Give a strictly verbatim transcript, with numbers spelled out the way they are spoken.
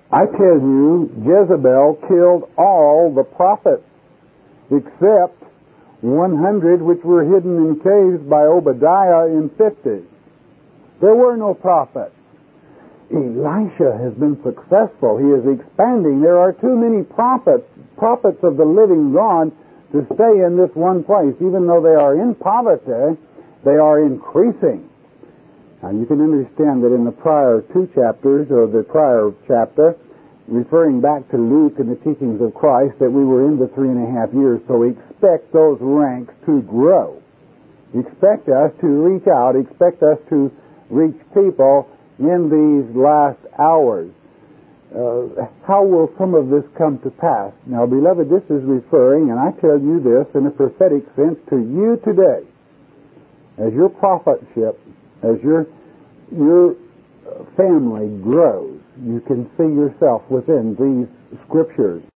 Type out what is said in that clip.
I tell you, Jezebel killed all the prophets except one hundred which were hidden in caves by Obadiah in fifty. There were no prophets. Elisha has been successful. He is expanding. There are too many prophets, prophets of the living God, to stay in this one place. Even though they are in poverty, they are increasing. Now you can understand that in the prior two chapters, or the prior chapter, referring back to Luke and the teachings of Christ, that we were in the three and a half years, so expect those ranks to grow. Expect us to reach out. Expect us to reach people in these last hours. Uh, how will some of this come to pass? Now, beloved, this is referring, and I tell you this in a prophetic sense, to you today. As your prophetship, as your your family grows, you can see yourself within these scriptures.